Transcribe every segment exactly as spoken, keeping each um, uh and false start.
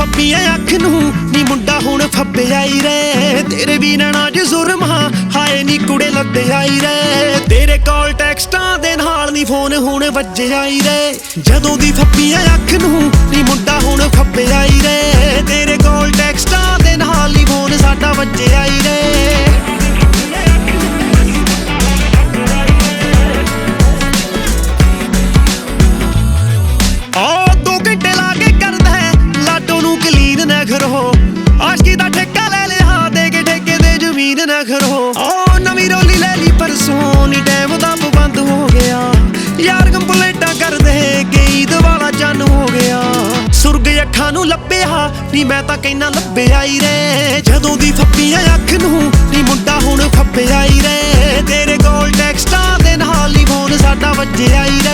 ਫੱਬੀਆਂ ਅੱਖ ਨੂੰ ਨੀ ਮੁੰਡਾ ਹੁਣ ਫੱਬੇ ਆਈ ਰੇ। ਤੇਰੇ ਵੀ ਨੈਣਾ ਚ ਜ਼ੁਰਮ ਹਾਏ ਨੀ ਕੁੜੇ ਲੱਦੇ ਆਈ ਰੇ। ਤੇਰੇ ਕਾਲ ਟੈਕਸਟਾਂ ਦੇ ਨਾਲ ਨੀ ਫੋਨ ਹੁਣ ਵੱਜੇ ਆਈ ਰੇ। ਜਦੋਂ ਦੀ ਫੱਬੀਆਂ ਅੱਖ ਨੂੰ ਨੀ ਮੁੰਡਾ ਹੁਣ ਫੱਬੇ ਆਈ ਰੇ। ਤੇਰੇ ਕਾਲ ਟੈਕਸਟਾਂ ਦੇ ਨਾਲ ਨੀ ਫੋਨ ਸਾਡਾ ਵੱਜੇ ਆਈ ਰੇ। ਆਸ਼ਕੀ ਦਾ ਠੇਕਾ ਲੈ ਲਿਆ ਦੇ ਕੇ ਠੇਕੇ ਦੇ ਜ਼ਮੀਨ ਨਾ ਖਰੋ। ਓ ਨਵੀਂ ਰੋਲੀ ਲੈ ਲਈ ਪਰਸੋਂ ਨੀ ਟਾਈਮ ਦਾ ਪਾਬੰਦ ਹੋ ਗਿਆ। ਯਾਰ ਕੰਪਲੇਂਟਾਂ ਕਰਦੇ ਕਿ ਈਦ ਵਾਲਾ ਚੰਨ ਹੋ ਗਿਆ। ਸੁਰਗ ਅੱਖਾਂ ਨੂੰ ਲੱਭਿਆ ਨੀ ਮੈਂ ਤਾਂ ਕਹਿਣਾ ਲੱਭੇ ਆਈ ਰੇ। ਜਦੋਂ ਦੀ ਫੱਬੀਆਂ ਅੱਖ ਨੂੰ ਨੀ ਮੁੰਡਾ ਹੁਣ ਫੱਬੇ ਆਈ ਰੇ। ਤੇਰੇ ਕੋਲ ਟੈਕਸਟਾਂ ਦੇ ਨਾਲ ਨੀ ਫੋਨ ਸਾਡਾ ਵੱਜੇ ਆਈ ਰੇ।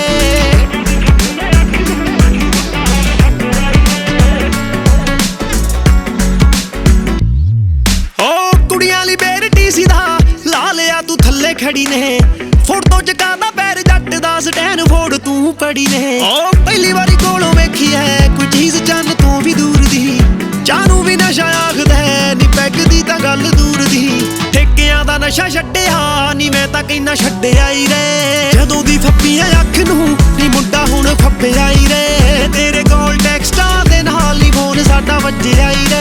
ਲਾ ਲਿਆ ਤੂੰ ਥੱਲੇ ਖੜੀ ਨੇ ਫੋਟੋ ਚਕਾਦਾ ਪੈਰ ਜੱਟ ਦਾ ਸਟੈਨ ਫੋੜ ਤੂੰ ਪੜੀ ਨੇ। ਓ ਪਹਿਲੀ ਵਾਰੀ ਕੋਲੋਂ ਵੇਖੀ ਹੈ ਕੋਈ ਚੀਜ਼ ਚੰਨ ਤੋਂ ਵੀ ਦੂਰ ਦੀ। ਚਾਹ ਨੂੰ ਵੀ ਨਸ਼ਾ ਆਖਦਾ ਨੀ ਪੈਗ ਦੀ ਤਾਂ ਗੱਲ ਦੂਰ ਦੀ। ਠੇਕਿਆਂ ਦਾ ਨਸ਼ਾ ਛੱਡਿਆ ਨੀ ਮੈਂ ਤਾਂ ਕਹਿਣਾ ਛੱਡੇ ਆਈ ਰੇ। ਜਦੋਂ ਦੀ ਫੱਬੀਆਂ ਅੱਖ ਨੂੰ ਨੀ ਮੁੰਡਾ ਹੁਣ ਫੱਬੇ ਆਈ ਰੇ। ਤੇਰੇ ਕੋਲ ਟੈਕਸਟਾਂ ਦੇ ਨਾਲ ਨੀ ਫੋਨ ਸਾਡਾ ਵੱਜੇ ਆਈ ਰੇ।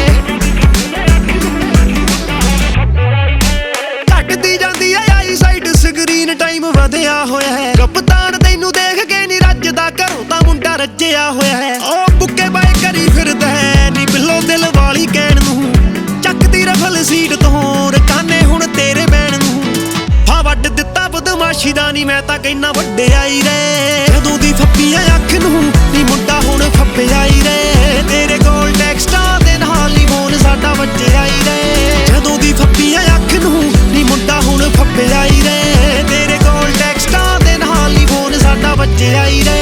ਸਕਰੀਨ ਟਾਈਮ ਵਧਿਆ ਹੋਇਆ ਹੈ। ਕਪਤਾਨ ਤੈਨੂੰ ਦੇਖ ਕੇ ਨੀ ਰੱਜਦਾ ਘਰੋਂ ਤਾਂ ਮੁੰਡਾ ਰੱਜਿਆ ਹੋਇਆ ਹੈ। ਓ ਬੁੱਕੇ ਬਾਏ ਕਰੀ ਫਿਰਦਾ ਹੈ ਨੀ ਬਿੱਲੋ ਦਿਲ ਵਾਲੀ ਕਹਿਣ ਨੂੰ। ਚੱਕਦੀ ਰਫਲ ਸੀਟ ਤੋਂ ਰਕਾਨੇ ਹੁਣ ਤੇਰੇ ਬੈਣ ਨੂੰ। ਫਾ ਵੱਢ ਦਿੱਤਾ ਬਦਮਾਸ਼ੀ ਦਾ ਨੀ ਮੈਂ ਤਾਂ ਕਹਿਣਾ ਵੱਡੇ ਆਈ ਰੇ। ਜਦੋਂ ਦੀ ਫੱਬੀਆਂ ਅੱਖ ਨੂੰ ਨੀ ਮੁੰਡਾ ਹੁਣ ਫੱਬੇ ਆਈ ਰੇ। ਤੇਰੇ ਕੋਲ ਟੈਕਸਟਾਂ ਦੇ ਨਾਲ ਨੀ ਫੋਨ ਸਾਡਾ ਵੱਜੇ ਆਈ ਰੇ। ਜਦੋਂ ਦੀ ਫੱਬੀਆਂ ਅੱਖ ਨੂੰ ਨੀ ਮੁੰਡਾ ਹੁਣ ਫੱਬੇ ਆਈ ਰੇ। ਤੇਰੇ ਕੋਲ ਟੈਕਸਟਾਂ ਦੇ ਨਾਲ ਨੀ ਫੋਨ ਸਾਡਾ ਵੱਜੇ ਆਈ ਰੇ।